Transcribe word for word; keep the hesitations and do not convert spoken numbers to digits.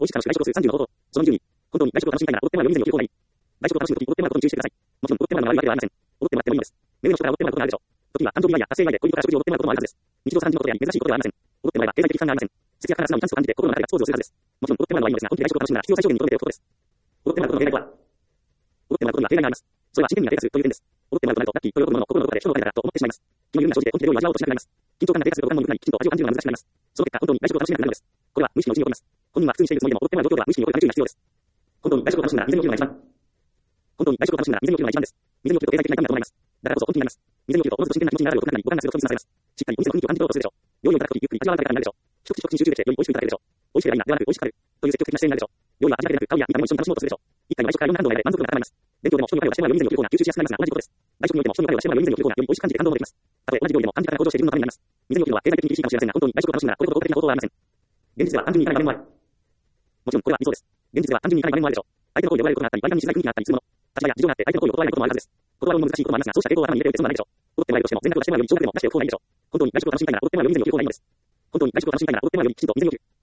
美味しく楽しく外食をするさんじゅうの方法。そのにじゅうに、本当に外食を楽しみたいなら、おごってもらうように店にお行為を行い。外食を楽しむとき、おごってもらうことに注意してください。もちろん、おごってもらうのが悪いわけではありません。おごってもらってもいいのです。目上の人からおごってもらうことがあるでしょう。時には誕生日祝いや達成祝いで恋人から食事をおごってもらうこともあるはずです。日常茶飯事のことであり珍しいことではありません。おごってもらえば経済的負担がありません。節約から素直にチャンスを感じて心の中でガッツポーズをするはずです。もちろん、おごってもらうのはいいのですが、本気で外食を楽しむなら必要最小限に留めておくことです。おごってもらうことの弊害とは、おごってもらうことには弊害があります。それは真剣味が低下するという点です。おごってもらうとなると、ラッキーと喜ぶものの心のどこかで人の金だと思ってしまいます。気の緩みが生じて本気で料理を味わおうとしなくなります。緊張感が低下すると他のものにきちんと味を感じるのが難しくなります。その結果、本当に外食を楽しめなくなるのです。これは無意識のうちに起こります。本人は普通にしているつもりでも、おごってもらう状況では無意識に起こるから注意が必要です。本当に外食を楽しむなら未然に起きるのが一番。本当に外食を楽しむなら未然に起きるのが一番です。未然に起きると経済的な痛みだと思います。だからこそ本気になります。未然に起きるとおのずと真剣な気持ちになるようと中に五感が強く感じさせます。しっかりお店の雰囲気を感じ取ろうとするでしょう。料理をいただくときゆっくり味わうからになるでしょう。一口一口に集中してより美味しくいただけるでしょう。美味しければいいなではなく美味しくあるという積極的な姿勢になるでしょう。料理は味だけでなく香りや見た目も一緒に楽しもうとするでしょう。一回の外食からいろんな感動が得られ満足感が高まります。勉強でも人に会話してもらうより店に起きる方が吸収しやすくなりますが同じことです。外食においても人に会話してもらうより店に起きる方がより美味しく感じて感動もできます。たとえ同じ料理でも感じ方が向上しているのためになります。店に起きるのは経済的に厳しいかもしれませんが、本当に外食を楽しむならこれほど効果的な方法はありません。現実では単純にいかない場面もある。もちろんこれは理想です。現実では単純にいかない場面もあるでしょう。相手の行為で怒られることがあったり、外観にしづらい雰囲気があったりするもの。立場や事情があって相手の行為を断られることもあるはずです。断るのも難しいこともありますが、そうした抵抗を頭に入れておいて損はないでしょう。怒ってもらえるとしても、全額を出してもらうより少額でも出しておく方がいいでしょう。本当に外食を楽しみたいなら、おごってもらうように店に起きる方がいいのです。本当に外食を楽しみたいなら、おごってもらうようにきちんと店に起きる。